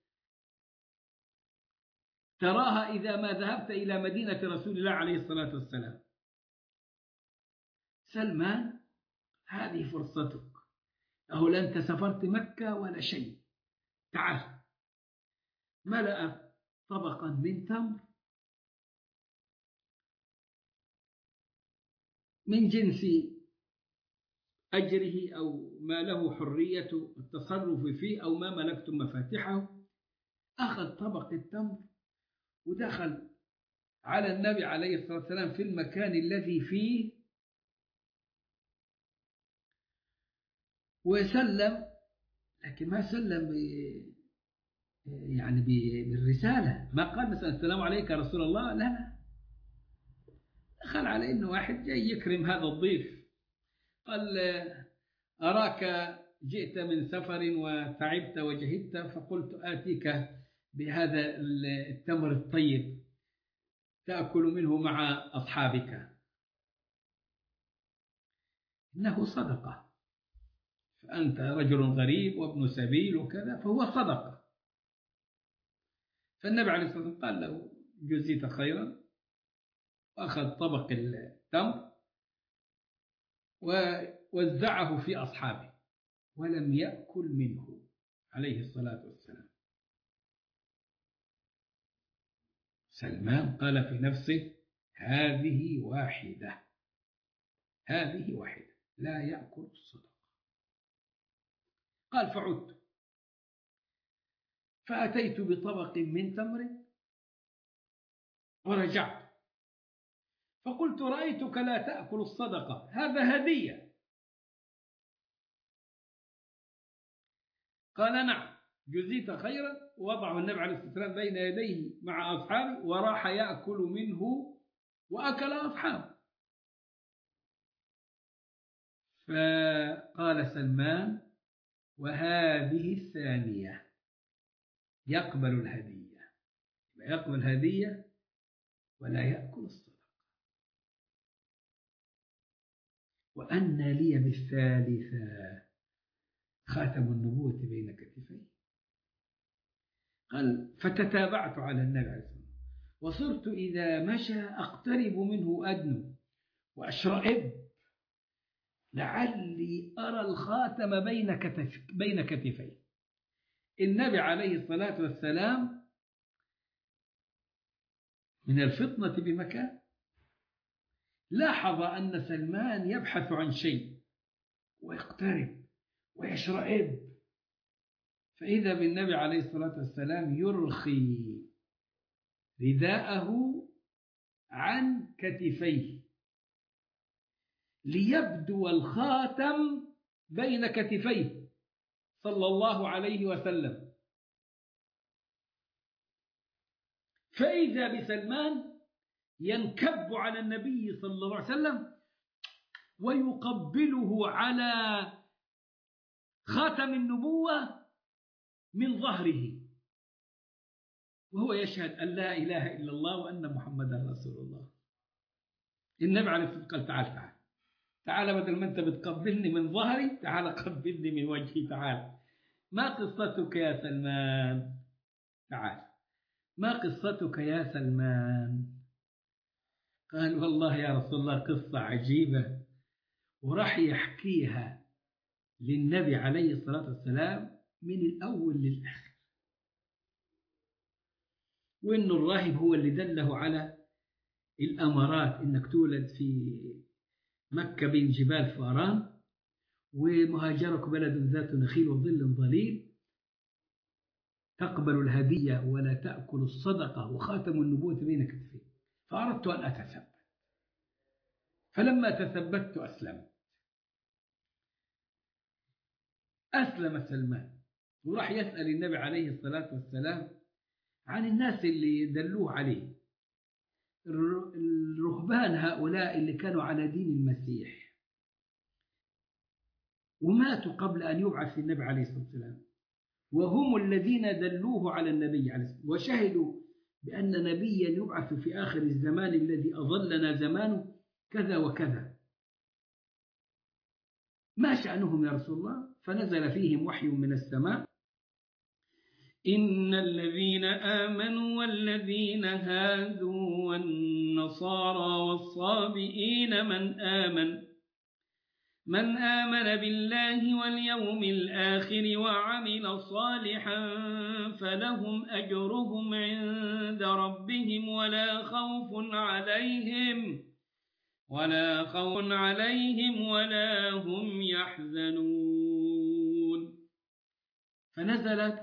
Speaker 1: تراها إذا ما ذهبت إلى مدينة رسول الله عليه الصلاة والسلام. سلمان: هذه فرصتك، أهو لا أنت سافرت مكة ولا شيء، تعال. ملأ طبقا من تمر من جنس أجره أو ما له حرية التصرف فيه أو ما ملكتم مفاتحه. أخذ طبق التمر ودخل على النبي عليه الصلاة والسلام في المكان الذي فيه وسلم، لكن ما سلم يعني بالرسالة، ما قال مثلا: السلام عليك يا رسول الله، لا، دخل على إنه واحد جاي يكرم هذا الضيف. قال: أراك جئت من سفر وتعبت وجهدت، فقلت آتيك بهذا التمر الطيب تأكل منه مع أصحابك، إنه صدقة، فأنت رجل غريب وابن سبيل وكذا، فهو صدقة. فالنبي عليه الصلاة والسلام قال له: جزيت خيرا، وأخذ طبق التمر ووزعه في أصحابه ولم يأكل منه. عليه الصلاة والسلام. سلمان قال في نفسه: هذه واحدة، هذه واحدة لا يأكل الصدقة. قال: فعدت فأتيت بطبق من تمر ورجعت فقلت: رأيتك لا تأكل الصدقة، هذا هدية. قال: نعم، جزيت خيرا. وضعه النبي عليه الصلاة والسلام بين يديه مع أصحابه، وراح يأكل منه وأكل أصحابه. فقال سلمان: وهذه الثانية، يقبل الهدية، يقبل الهدية ولا يأكل الصدقة. وأن لي بالثالثة خاتم النبوة بين كتفي. قال: فتتابعت على النبي عليه الصلاة والسلام، وصرت إذا مشى أقترب منه أدنو وأشرئب لعلي أرى الخاتم بين كتفي. النبي عليه الصلاة والسلام من الفطنة بمكان، لاحظ أن سلمان يبحث عن شيء ويقترب ويشرئب، فإذا بالنبي عليه الصلاة والسلام يرخي رداءه عن كتفيه ليبدو الخاتم بين كتفيه صلى الله عليه وسلم. فإذا بسلمان ينكب على النبي صلى الله عليه وسلم ويقبله على خاتم النبوة من ظهره، وهو يشهد أن لا إله إلا الله وأن محمدا رسول الله. النبي عليه الصلاة والسلام قال: تعال تعال تعال، بدل ما أنت بتقبلني من ظهري، تعال قبلني من وجهي. تعال، ما قصتك يا سلمان؟ تعال، ما قصتك يا سلمان؟ قال: والله يا رسول الله قصة عجيبة. وراح يحكيها للنبي عليه الصلاة والسلام من الأول للآخر، وإنه الراهب هو اللي دله على الأمارات، إنك تولد في مكة بين جبال فاران، ومهاجرك بلد ذات نخيل وظل ظليل، تقبل الهدية ولا تأكل الصدقة، وخاتم النبوة بين كتفيه. فأردت أن أتثبت، فلما تثبت أسلم سلمان، وراح يسأل النبي عليه الصلاة والسلام عن الناس اللي دلوه عليه، الرهبان هؤلاء اللي كانوا على دين المسيح وماتوا قبل أن يبعث النبي عليه الصلاة والسلام، وهم الذين دلوه على النبي عليه الصلاة والسلام، وشهدوا بأن نبيا يبعث في آخر الزمان الذي أظلنا زمانه كذا وكذا، ما شأنهم يا رسول الله؟ فنزل فيهم وحي من السماء: إن الذين آمنوا والذين هادوا والنصارى والصابئين من آمن بالله واليوم الآخر وعمل صالحا فلهم أجرهم عند ربهم ولا خوف عليهم ولا هم يحزنون. فنزلت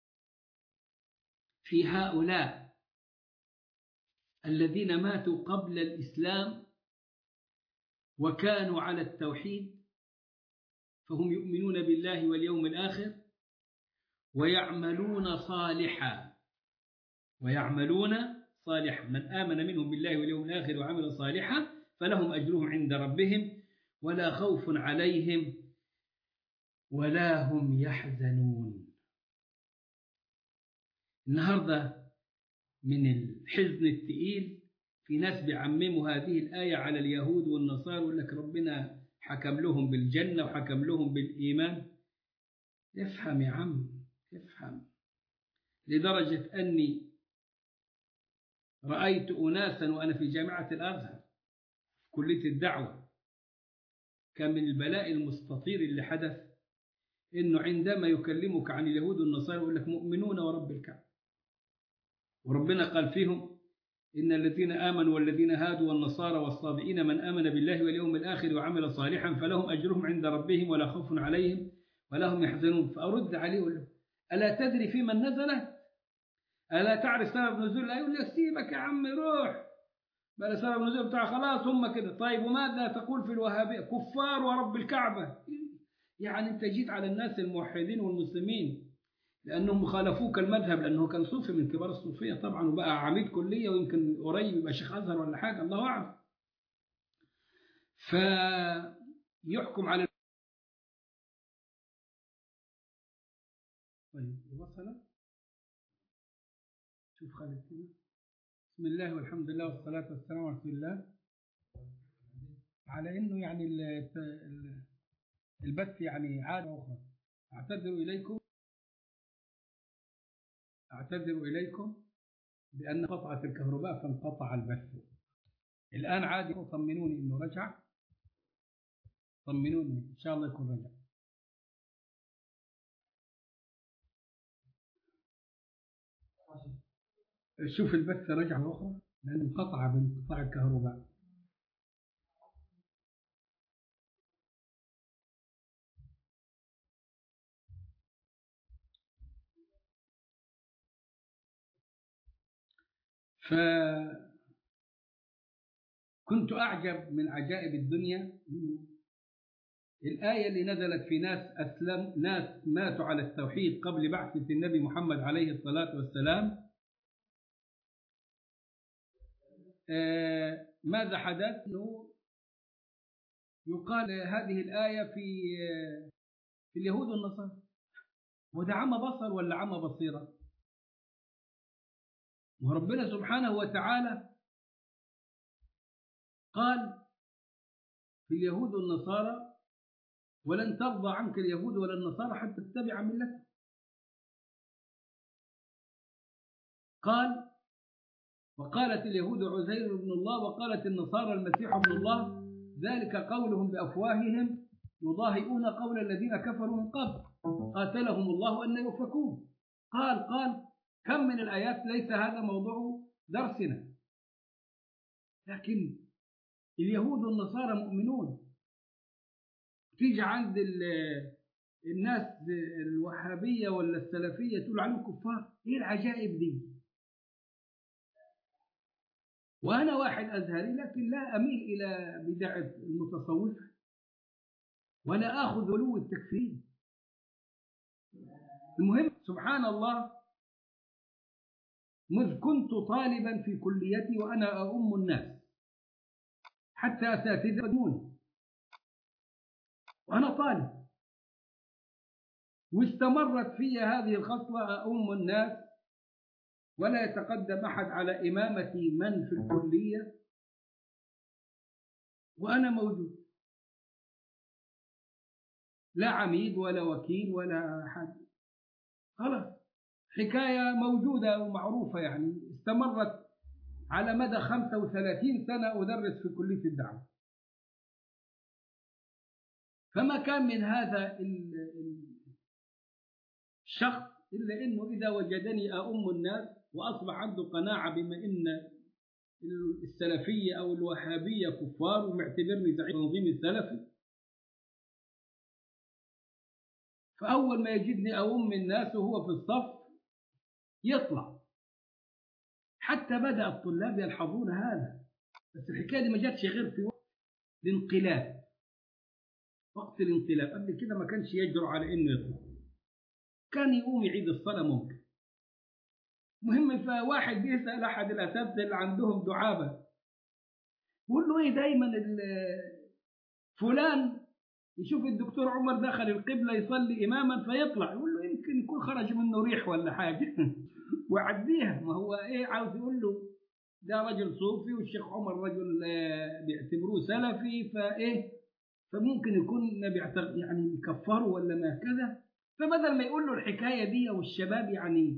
Speaker 1: في هؤلاء الذين ماتوا قبل الإسلام وكانوا على التوحيد، فهم يؤمنون بالله واليوم الآخر ويعملون صالحا. من آمن منهم بالله واليوم الآخر وعمل صالحا فلهم أجرهم عند ربهم ولا خوف عليهم ولا هم يحزنون. النهاردة من الحزن الثقيل في ناس بيعمموا هذه الآية على اليهود والنصارى، يقول لك ربنا حكم لهم بالجنة وحكم لهم بالإيمان. افهم يا عم، افهم. لدرجة أني رأيت أناسا وأنا في جامعة الأزهر في كلية الدعوة، كان من البلاء المستطير اللي حدث إنه عندما يكلمك عن اليهود والنصارى يقول لك مؤمنون ورب الكعبة، وربنا قال فيهم إن الذين آمنوا والذين هادوا والنصارى والصابئين من آمن بالله واليوم الآخر وعمل صالحا فلهم أجرهم عند ربهم ولا خوف عليهم ولا هم يحزنون. فأرد عليه أقول له ألا تدري في من نزل؟ ألا تعرف سبب نزول؟ لا، يقول لي سيبك يا عم روح، بل سبب النزول بتاع خلاص هم كده. طيب وماذا تقول في الوهابية؟ كفار ورب الكعبة. يعني أنت جيت على الناس الموحدين والمسلمين لأنهم خالفوك المذهب، لأنه كان صوفي من كبار الصوفية طبعا وبقى عميد كلية ويمكن قريب يبقى شيخ أزهر ولا حاجة الله أعلم. فيحكم على طيب وصل. شوف خالد كده. بسم الله والحمد لله والصلاة والسلام على رسول الله. على إنه يعني البث يعني عادة أخرى. أعتذر إليكم بأن قطعت الكهرباء فانقطع البث. الآن عادي، طمنوني إنه رجع، طمنوني إن شاء الله يكون رجع. شوف البث رجع أخرى لأنه انقطع بانقطاع الكهرباء. فكنت أعجب من عجائب الدنيا الآية اللي نزلت في ناس ماتوا على التوحيد قبل بعثة النبي محمد عليه الصلاة والسلام. ماذا حدث؟ يقال هذه الآية في اليهود والنصارى. وده عمى بصر ولا عمى بصيرة؟ وربنا سبحانه وتعالى قال في اليهود والنصارى ولن ترضى عنك اليهود ولا النصارى حتى تتبع ملتهم. قال وقالت اليهود عزير ابن الله وقالت النصارى المسيح ابن الله ذلك قولهم بأفواههم يضاهئون قول الذين كفروا من قبل قاتلهم الله أن يؤفكون. قال كم من الآيات ليس هذا موضوع درسنا، لكن اليهود والنصارى مؤمنون. تيجي عند الناس الوهابية ولا السلفية تقول عليهم كفار. ايه العجائب دي؟ وأنا واحد أزهري لكن لا أميل إلى بدعة المتصوفة ولا آخذ غلو التكفير. المهم سبحان الله، مذ كنت طالبا في كليتي وأنا أؤم الناس حتى أساتذة قدموني وأنا طالب، واستمرت في هذه الخصلة أؤم الناس ولا يتقدم أحد على إمامة من في الكلية وأنا موجود، لا عميد ولا وكيل ولا أحد. خلاص حكاية موجودة ومعروفة، يعني استمرت على مدى 35 سنة أدرس في كلية الدعوة. فما كان من هذا الشخص إلا أنه إذا وجدني أؤم الناس وأصبح عنده قناعة بما أن السلفية أو الوهابية كفار ومعتبرني زعيم التنظيم السلفي، فأول ما يجدني أؤم الناس وهو في الصف يطلع. حتى بدأ الطلاب يلحظون هذا، بس الحكاية دي ما جاتش غير في وقت الانقلاب. وقت الانقلاب قبل كده ما كانش يجرؤ على إنه يطلع، كان يقوم يعيد الصلاة ممكن. مهم فواحد بيسأل أحد الأساتذة اللي عندهم دعابة بيقول له إيه دايما فلان يشوف الدكتور عمر دخل القبلة يصلي إماما فيطلع، يقول له يمكن يكون خرج منه ريح ولا حاجة وعديها. ما هو إيه عاوز يقول له ده رجل صوفي والشيخ عمر رجل بيعتبروه سلفي، فإيه فممكن يكون يعني يكفره ولا ما كذا. فبدل ما يقول له الحكاية دي والشباب يعني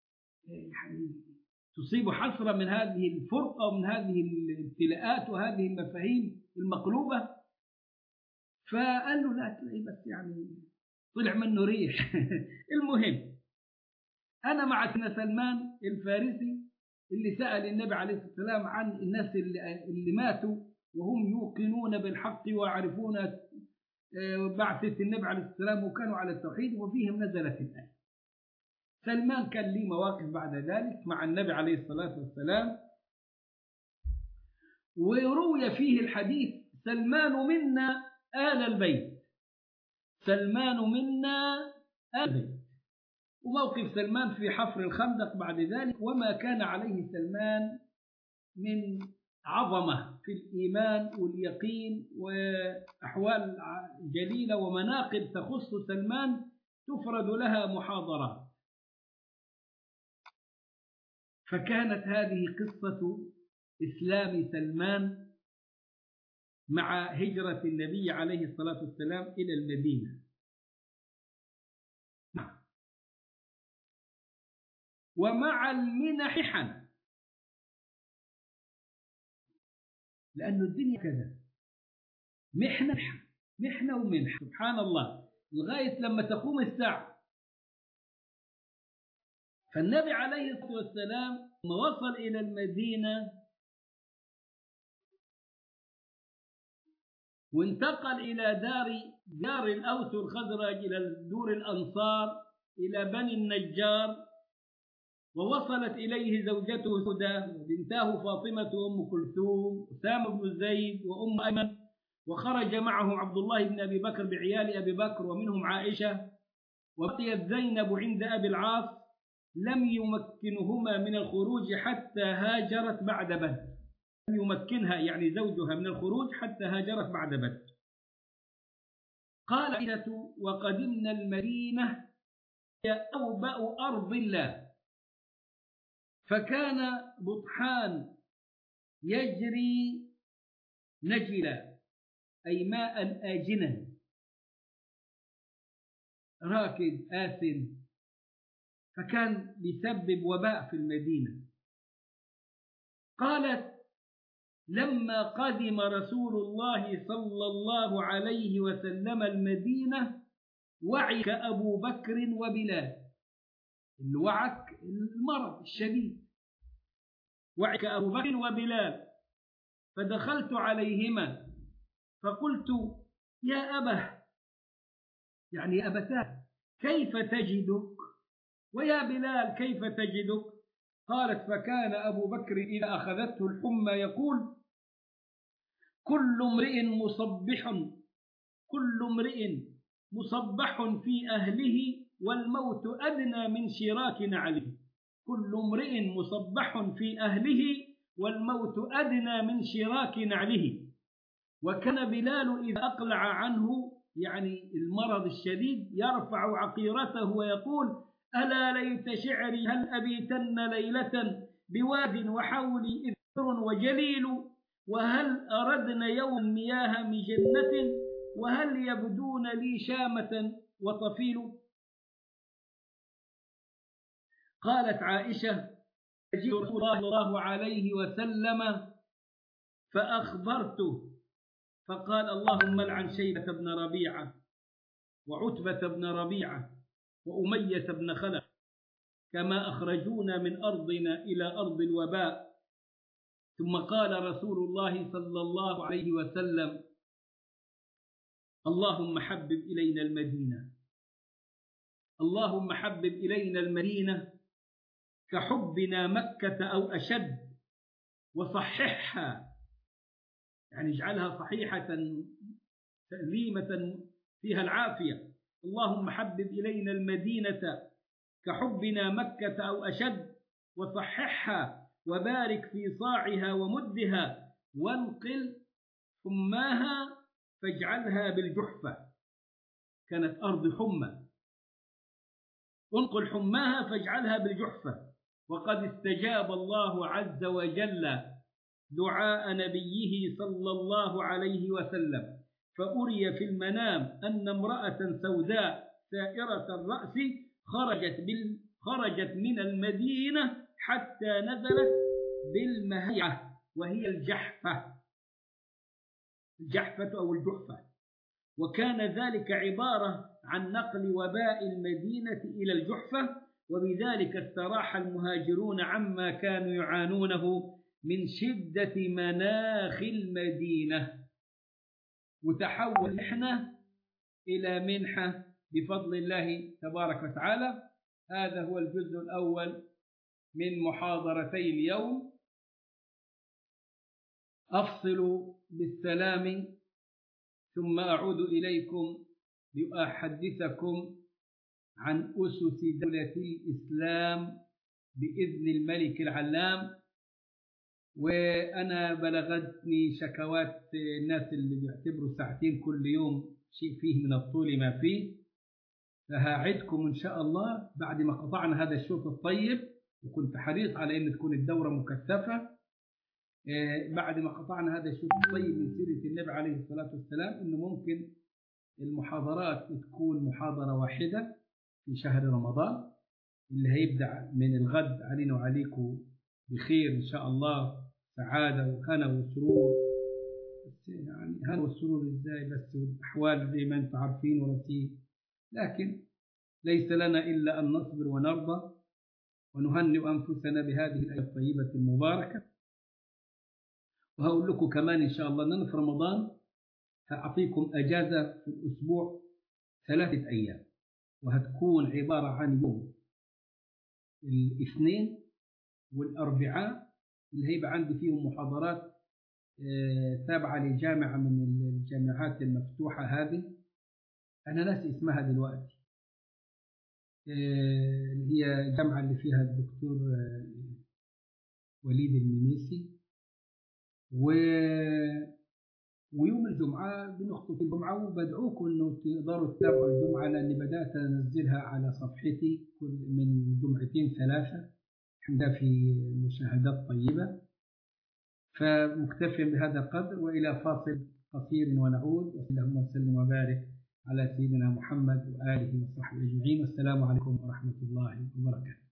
Speaker 1: تصيب حسرة من هذه الفرقة ومن هذه الابتلاءات وهذه المفاهيم المقلوبة، فقال له لا تلاقي بس يعني طلع منه ريح. المهم أنا مع سيدنا سلمان الفارسي اللي سأل النبي عليه الصلاة والسلام عن الناس اللي ماتوا وهم يوقنون بالحق ويعرفون بعثة النبي عليه الصلاة والسلام وكانوا على التوحيد وفيهم نزلت الآية. سلمان كان لي مواقف بعد ذلك مع النبي عليه الصلاة والسلام، وروي فيه الحديث سلمان منا آل البيت، سلمان منا آل البيت. وموقف سلمان في حفر الخندق بعد ذلك وما كان عليه سلمان من عظمة في الإيمان واليقين وأحوال جليلة ومناقب تخص سلمان تفرد لها محاضرات. فكانت هذه قصة إسلام سلمان مع هجرة النبي عليه الصلاة والسلام إلى المدينة. ومع المنح حن، لأن الدنيا كذا محنة ومنح، سبحان الله، لغاية لما تقوم الساعة. فالنبي عليه الصلاة والسلام لما وصل إلى المدينة وانتقل إلى دار الأوس والخزرج، إلى دور الأنصار، إلى بني النجار، ووصلت إليه زوجته هدى بنتاه فاطمة وأم كلثوم أسامة بن زيد وأم أيمن، وخرج معه عبد الله بن أبي بكر بعيال أبي بكر ومنهم عائشة، وبقيت زينب عند أبي العاص، لم يمكنهما من الخروج حتى هاجرت بعد بدر، لم يمكنها يعني زوجها من الخروج حتى هاجرت بعد بدر. قال عائشة: وقدمنا المدينة هي أوبأ أرض الله، فكان بطحان يجري نجلا أي ماء آجنا راكد آسن، فكان بيسبب وباء في المدينة. قالت: لما قدم رسول الله صلى الله عليه وسلم المدينة وعك أبو بكر وبلال، الوعك المرض الشديد، وعك أبو بكر وبلال، فدخلت عليهما فقلت: يا أبه، يعني يا أبتاه، كيف تجدك؟ ويا بلال كيف تجدك؟ قالت: فكان أبو بكر إذا أخذته الحمى يقول: كل امرئ مصبح في أهله والموت أدنى من شراك نعله. كل امرئ مصبح في أهله والموت أدنى من شراك نعله. وكان بلال إذا أقلع عنه يعني المرض الشديد يرفع عقيرته ويقول: ألا ليت شعري هل أبيتن ليلة بواد وحولي إذر وجليل، وهل أردنا يوم مياه من جنة، وهل يبدون لي شامة وطفيل. قالت عائشة: جئت رسول الله صلى الله عليه وسلم فأخبرته فقال: اللهم لعن شيبة بن ربيعة وعتبة بن ربيعة وأمية بن خلف، كما أخرجونا من أرضنا إلى أرض الوباء. ثم قال رسول الله صلى الله عليه وسلم: اللهم حبب إلينا المدينة، اللهم حبب إلينا المدينة كحبنا مكة أو أشد، وصححها، يعني اجعلها صحيحة سليمة فيها العافية. اللهم حبب إلينا المدينة كحبنا مكة أو أشد، وصححها، وبارك في صاعها ومدها، وانقل حماها فاجعلها بالجحفة، كانت أرض حمى، انقل حماها فاجعلها بالجحفة. وقد استجاب الله عز وجل دعاء نبيه صلى الله عليه وسلم، فأري في المنام أن امرأة سوداء سائرة الرأس خرجت من المدينة حتى نزلت بالمهيعة، وهي الجحفة أو الجحفة، وكان ذلك عبارة عن نقل وباء المدينة إلى الجحفة، وبذلك استراح المهاجرون عما كانوا يعانونه من شدة مناخ المدينة، وتحول محنة إلى منحة بفضل الله تبارك وتعالى. هذا هو الجزء الأول من محاضرتي اليوم. أفصل بالسلام ثم أعود إليكم لأحدثكم عن أسس دولة الإسلام بإذن الملك العلام. وأنا بلغتني شكوات الناس اللي بيعتبروا ساعتين كل يوم شيء فيه من الطول ما فيه، فهعدكم إن شاء الله بعد ما قطعنا هذا الشوط الطيب، وكنت حريص على أن تكون الدورة مكثفة. بعد ما قطعنا هذا الشوط الطيب من سيرة النبي عليه الصلاة والسلام، إنه ممكن المحاضرات تكون محاضرة واحدة في شهر رمضان اللي هيبدأ من الغد علينا وعليكم بخير إن شاء الله، سعادة وهنا وسرور. يعني هنا والسرور إزاي بس، والأحوال زي ما أنتم عارفين ورسيم، لكن ليس لنا إلا أن نصبر ونرضى ونهنئ أنفسنا بهذه الآية الطيبة المباركة. وهقول لكم كمان إن شاء الله أننا في رمضان هأعطيكم أجازة في الأسبوع 3 أيام، وهتكون عبارة عن يوم الاثنين والأربعاء اللي هيبقى عندي فيهم محاضرات تابعة لجامعة من الجامعات المفتوحة هذه، أنا ناسي اسمها دلوقتي، اللي هي الجامعة اللي فيها الدكتور وليد المنيسي. ويوم الجمعة بنخطب الجمعة، وبدعوكم أنه تقدروا تتابعوا الجمعة، لأني بدأت أنزلها على صفحتي من جمعتين 3 الحمد لله في مشاهدات طيبة. فمكتفي بهذا القدر، وإلى فاصل قصير ونعود. اللهم وسلم وبارك على سيدنا محمد وآله وصحبه أجمعين، والسلام عليكم ورحمة الله وبركاته.